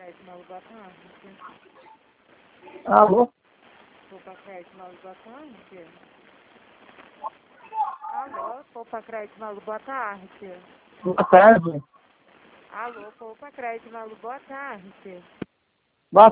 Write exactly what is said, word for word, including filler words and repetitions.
Crédito Malu, boa tarde. Alô? Poupa Crédito Malu, boa tarde. Alô, Poupa Crédito Malu, boa tarde. Boa tarde. Alô, Poupa Crédito Malu, boa tarde.